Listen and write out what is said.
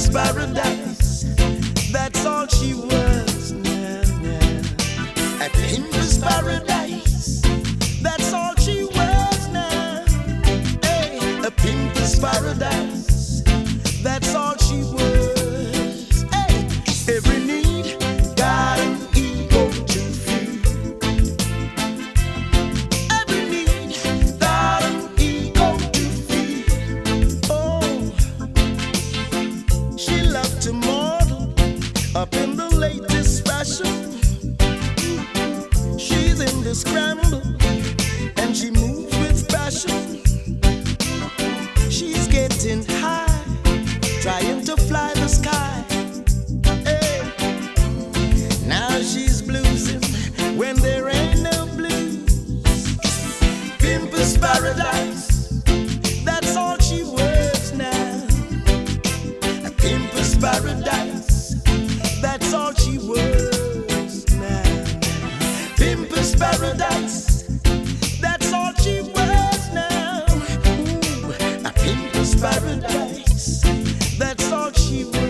pimp's paradise. That's all she was now, now. A pimp's paradise. That's all she was now. Hey, a pimp's paradise. That's all she was. Hey, every need got an ego to feed. Every need got an ego to feed. Oh, she loved to model up in the latest fashion. She's in the scramble and she moves with passion. She's getting high, trying to fly the sky. Hey. Now she's bluesing when there ain't no blues. Pimp's paradise, that's all she was now. A pimp's paradise, that's all she was now. Pimp's paradise, that's all she was now. Ooh, a pimp's paradise, that's all she was.